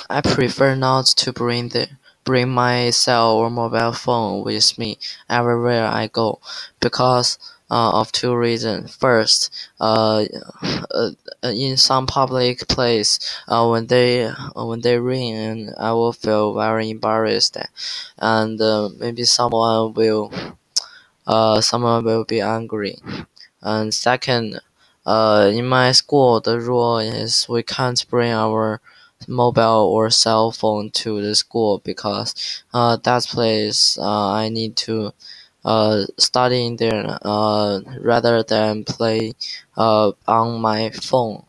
I prefer not to bring my cell or mobile phone with me everywhere I go because of two reasons. First, uh, in some public place, when they ring, and I will feel very embarrassed, and maybe someone will be angry. And second, in my school, the rule is we can't bring our mobile or cell phone to the school because that place I need to study in there rather than play on my phone.